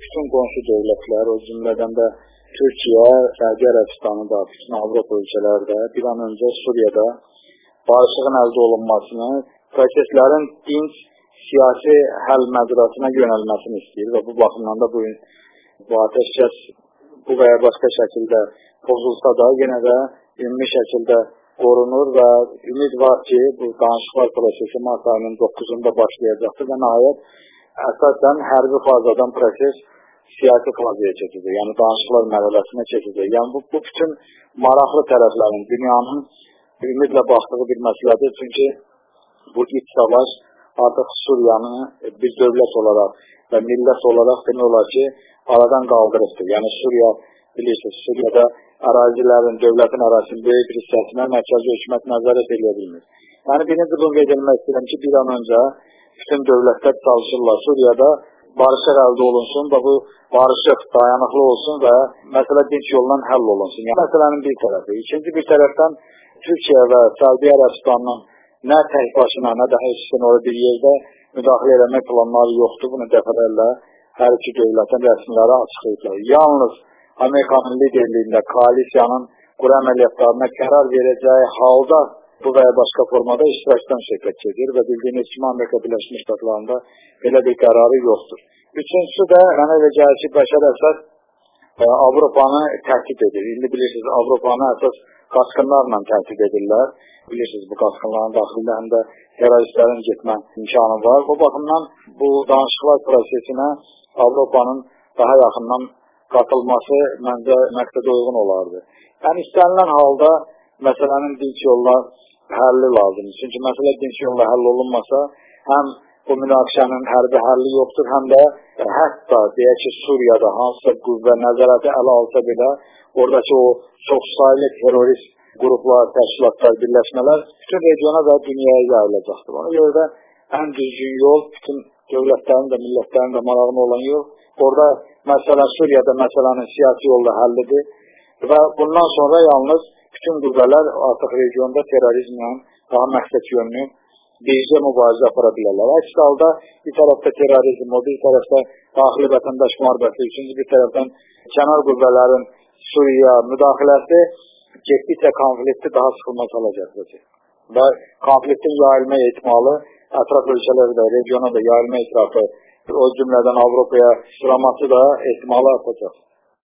bütün qonşu dövlətlər, o cümlədən də Türkiyə, Səudiyyə Ərəbistanı da, bütün Avropa ölkələri də bir an öncə Suriyada barışığın əldə olunmasını, proseslərin dinc, siyasi həll məcrasına yönəlməsini istəyir və bu baxımdan da bu atəşkəs bu və ya başqa şəkildə pozulsa da yenə də ümumi şəkildə qorunur və ümid var ki, bu danışıqlar prosesi mart ayının 9-unda başlayacaqdır və nəhayət əsasən hərbi fazadan proses siyasi fazaya keçəcək, yəni danışıqlar mərhələsinə keçəcək. Yəni bu bütün maraqlı tərəflərin, dünyanın ümidlə baxdığı bir məsələdir, çünki bu iç savaş artıq Suriyanı bir dövlət olaraq və millət olaraq demək olar ki, aradan qaldırıbdır. Yəni Suriya, bilirsiniz, Suriyada ərazilərin, dövlətin ərazisinin böyük bir hissəsinə mərkəzi hökumət nəzarət edə bilmir. Yəni birinci bunu qeyd etmək istəyirəm ki, bir an öncə bütün dövlətlər çalışırlar Suriyada barışıq əldə olunsun və bu barışıq dayanıqlı olsun və məsələ dinc yolla həll olunsun. Yəni məsələnin bir tərəfi. İkinci bir tərəfdən Türkiyə və Səudiyyə Ərəbistanının nə tək başına, nə də heç orada bir yerdə müdaxilə eləmək planları yoxdur. Bunu dəfələrlə hər iki dövlətin rəsmiləri açıqlayıblar. Yalnız Amerikanın liderliyində koalisiyanın quru əməliyyatlarına qərar verəcəyi halda bu və ya başqa formada iştirakdan söhbət gedir və bildiyiniz kimi Amerika Birləşmiş Ştatlarında belə bir qərarı yoxdur. Üçüncüsü də mənə elə gəlir ki, Bəşər Əsəd Avropanı təhdid edir. İndi bilirsiniz, Avropanı əsas qaçqınlarla təhdid edirlər. Bilirsiniz, bu qaçqınların daxilində həm də teröristlərin getmə imkanı var. Bu baxımdan bu danışıqlar prosesinə Avropanın daha yaxından qatılması məncə məqsədə uyğun olardı. Yəni istənilən halda məsələnin dinc yolla həlli lazımdır. Çünki məsələ dinc yolla həll olunmasa, həm bu münaqişənin hərbi həlli yoxdur, həm də hətta deyək ki, Suriyada hansısa qüvvə nəzarəti ələ alsa belə, oradakı o çoxsaylı terrorist qruplar, təşkilatlar, birləşmələr bütün regiona və dünyaya yayılacaqdır. Ona görə də ən düzgün yol, bütün dövlətlərin də, millətlərin də marağına olan yol, orada məsələ Suriyada məsələnin siyasi yolla həllidir və bundan sonra yalnız bütün qüvvələr artıq regionda terrorizmlə daha məqsəd yönlü bircə mübarizə apara bilərlər. Əks halda bir tərəfdə terrorizm, o bir tərəfdə daxili vətəndaş müharibəsi, üçüncü bir tərəfdən kənar qüvvələrin Suriya müdaxiləsi getdikcə konflikti daha sıxılma salacaqdır. Və konfliktin yayılma ehtimalı ətraf ölkələrdə, regiona da yayılma ehtimalı, o cümlədən Avropaya sıraması da ehtimalı artacaq.